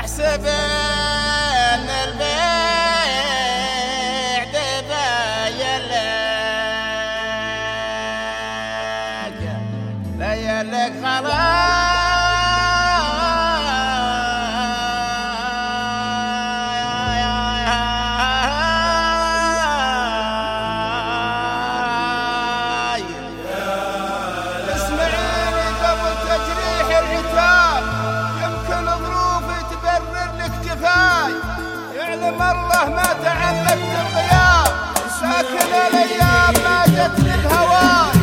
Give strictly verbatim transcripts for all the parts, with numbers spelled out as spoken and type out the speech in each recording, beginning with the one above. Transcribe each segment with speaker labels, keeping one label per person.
Speaker 1: تحسب ان البيع دبايا لك ليالك خلاص يعلم الله ما تعمدت الغياب ساكن الايام ما جت للهوى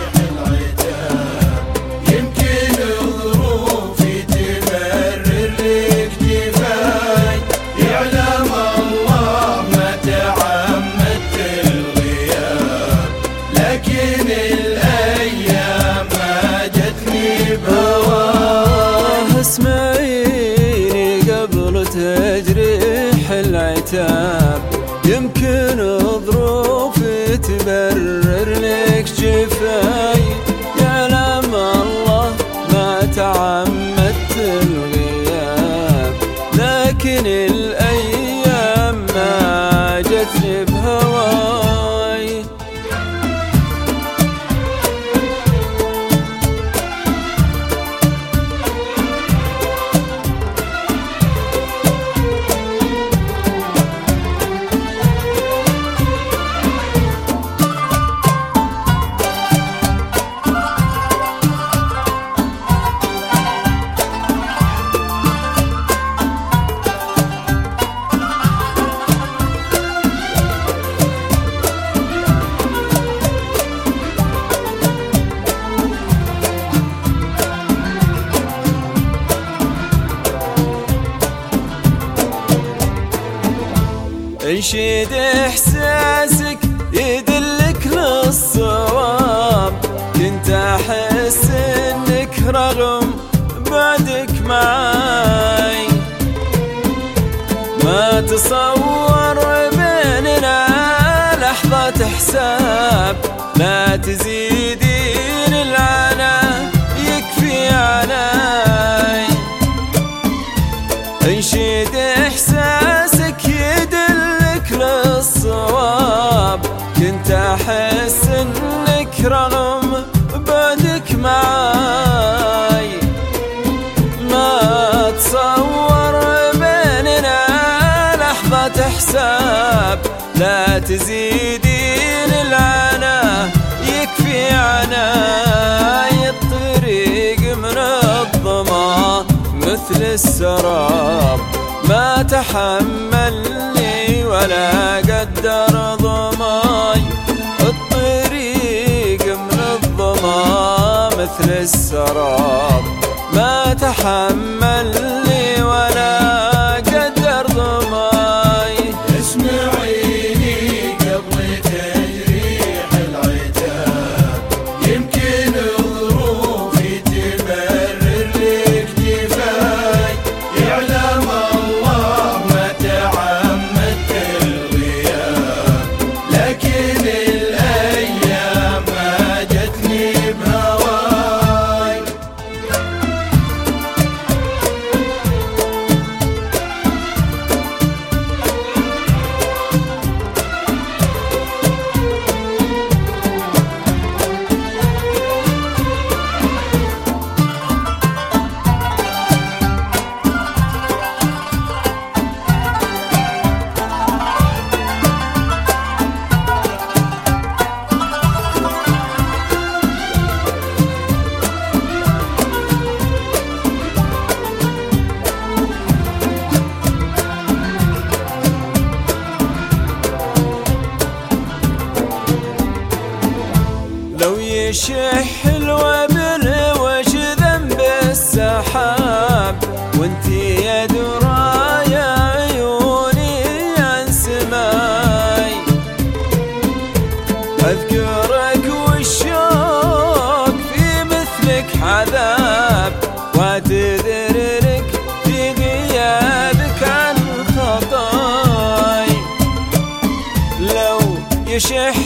Speaker 2: يمكن ظروفي تبرر لك جفاي يعلم الله ما تعمدت الغياب لكن الايام ما جتني بهواه
Speaker 3: اسمعيني قبل تجريح العتاب يمكن ظروفي تبرر لك جفاي يعلم الله ما تعمدت الغياب لكن الأيام ما جتني بهواي انشد احساسك يدلك للصواب كنت احس انك رغم بعدك معاي ما تصور بيننا لحظة حساب لا تزيدين العنا يكفي علي انشد احساسك يدلك للصواب كنت احس انك رغم بعدك معاي ما تصور بيننا لحظة حساب لا تزيدين العنا يكفي عناي الطريق من الظما مثل السراب ما تحملني ولا قدر ضماي الطريق من الظما مثل السراب ما تحملني ولا قدر ضماي
Speaker 2: اسمعيني قبل تجريح العتاب يمكن ظروفي تبرر لك جفاي يعلم الله ما تعمدت الغياب لكن الايام ما جتني بهواي
Speaker 3: يشح الوبل وش ذنب السحاب وانتي يا درايا عيوني عن سماي اذكرك والشوق في مثلك عذاب واعتذرلك في غيابك عن خطاي لو يشح